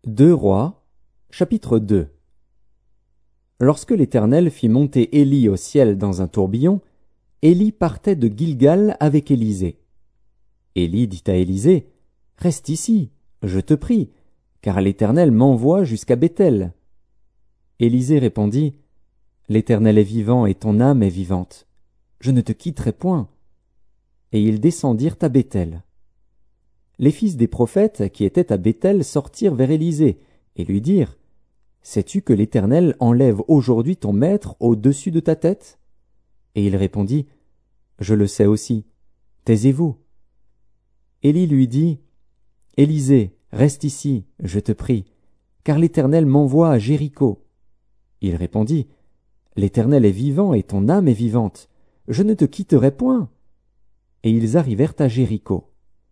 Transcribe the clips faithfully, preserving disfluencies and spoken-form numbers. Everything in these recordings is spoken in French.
deux Rois, chapitre deux. Lorsque l'Éternel fit monter Élie au ciel dans un tourbillon, Élie partait de Gilgal avec Élisée. Élie dit à Élisée, « Reste ici, je te prie, car l'Éternel m'envoie jusqu'à Béthel. » Élisée répondit, « L'Éternel est vivant et ton âme est vivante. Je ne te quitterai point. » Et ils descendirent à Béthel. Les fils des prophètes qui étaient à Béthel sortirent vers Élisée et lui dirent, « Sais-tu que l'Éternel enlève aujourd'hui ton maître au-dessus de ta tête ?» Et il répondit, « Je le sais aussi. Taisez-vous. » Élie lui dit, « Élisée, reste ici, je te prie, car l'Éternel m'envoie à Jéricho. » Il répondit, « L'Éternel est vivant et ton âme est vivante. Je ne te quitterai point. » Et ils arrivèrent à Jéricho.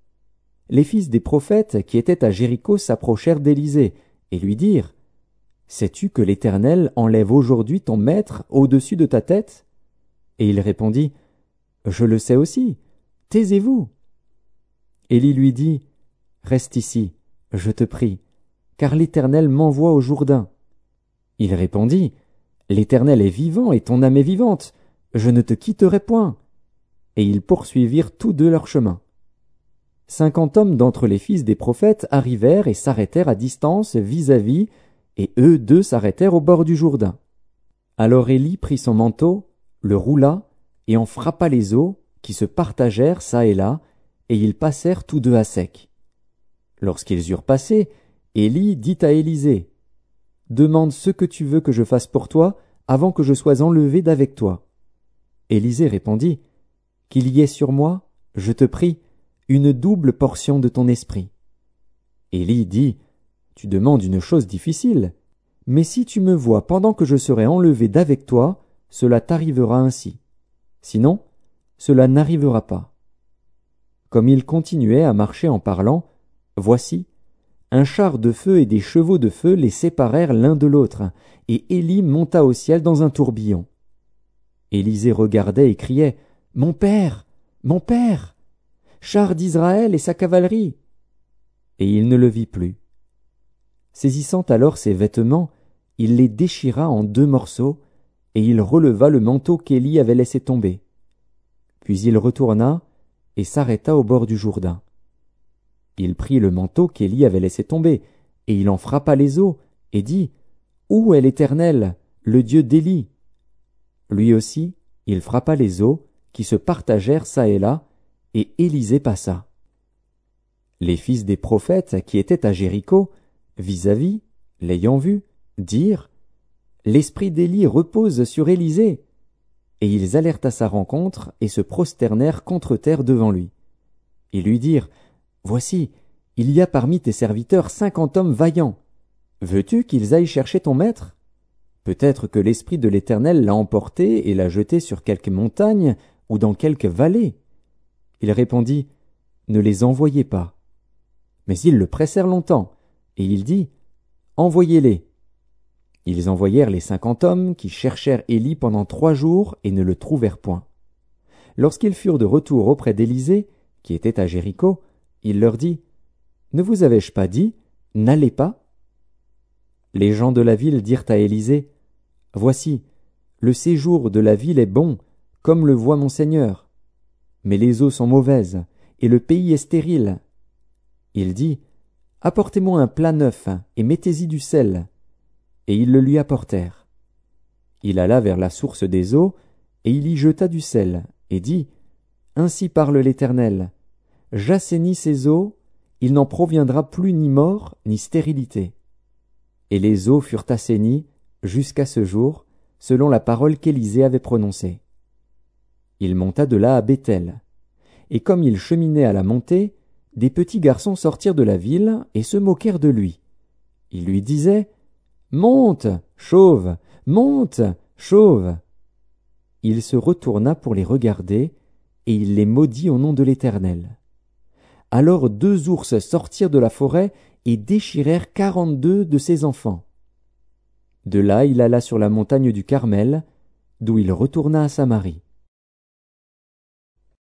Les fils des prophètes qui étaient à Jéricho s'approchèrent d'Élisée et lui dirent, « Sais-tu que l'Éternel enlève aujourd'hui ton maître au-dessus de ta tête ?» Et il répondit, « Je le sais aussi. Taisez-vous. » Élie lui dit, « Reste ici, je te prie, car l'Éternel m'envoie au Jourdain. » Il répondit, « L'Éternel est vivant et ton âme est vivante. Je ne te quitterai point. » Et ils poursuivirent tous deux leur chemin. Cinquante hommes d'entre les fils des prophètes arrivèrent et s'arrêtèrent à distance vis-à-vis, et eux deux s'arrêtèrent au bord du Jourdain. Alors Élie prit son manteau, le roula, et en frappa les eaux, qui se partagèrent çà et là, et ils passèrent tous deux à sec. Lorsqu'ils eurent passé, Élie dit à Élisée, « Demande ce que tu veux que je fasse pour toi, avant que je sois enlevé d'avec toi. » Élisée répondit, « Qu'il y ait sur moi, je te prie, une double portion de ton esprit. » Élie dit, « Tu demandes une chose difficile, mais si tu me vois pendant que je serai enlevé d'avec toi, cela t'arrivera ainsi. Sinon, cela n'arrivera pas. » Comme il continuait à marcher en parlant, voici, un char de feu et des chevaux de feu les séparèrent l'un de l'autre, et Élie monta au ciel dans un tourbillon. Élisée regardait et criait, « Mon père! Mon père! Char d'Israël et sa cavalerie !» Et il ne le vit plus. Saisissant alors ses vêtements, il les déchira en deux morceaux, et il releva le manteau qu'Élie avait laissé tomber. Puis il retourna et s'arrêta au bord du Jourdain. Il prit le manteau qu'Élie avait laissé tomber, et il en frappa les eaux, et dit, « Où est l'Éternel, le Dieu d'Élie ?» Lui aussi, il frappa les eaux, qui se partagèrent çà et là, et Élisée passa. Les fils des prophètes qui étaient à Jéricho, vis-à-vis, l'ayant vu, dirent, « L'esprit d'Élie repose sur Élisée. » Et ils allèrent à sa rencontre et se prosternèrent contre terre devant lui. Ils lui dirent, « Voici, il y a parmi tes serviteurs cinquante hommes vaillants. Veux-tu qu'ils aillent chercher ton maître? Peut-être que l'Esprit de l'Éternel l'a emporté et l'a jeté sur quelque montagne ou dans quelque vallée. » Il répondit, « Ne les envoyez pas. » Mais ils le pressèrent longtemps, et il dit, « Envoyez-les. » Ils envoyèrent les cinquante hommes qui cherchèrent Élie pendant trois jours et ne le trouvèrent point. Lorsqu'ils furent de retour auprès d'Élisée, qui était à Jéricho, il leur dit, « Ne vous avais-je pas dit, n'allez pas ?» Les gens de la ville dirent à Élisée, « Voici, le séjour de la ville est bon, comme le voit mon seigneur. Mais les eaux sont mauvaises, et le pays est stérile. » Il dit, « Apportez-moi un plat neuf, et mettez-y du sel. » Et ils le lui apportèrent. Il alla vers la source des eaux, et il y jeta du sel, et dit, « Ainsi parle l'Éternel, j'assainis ces eaux, il n'en proviendra plus ni mort, ni stérilité. » Et les eaux furent assainies, jusqu'à ce jour, selon la parole qu'Élisée avait prononcée. Il monta de là à Béthel. Et comme il cheminait à la montée, des petits garçons sortirent de la ville et se moquèrent de lui. Ils lui disaient, « Monte, chauve, monte, chauve. » Il se retourna pour les regarder, et il les maudit au nom de l'Éternel. Alors deux ours sortirent de la forêt et déchirèrent quarante-deux de ses enfants. De là il alla sur la montagne du Carmel, d'où il retourna à Samarie.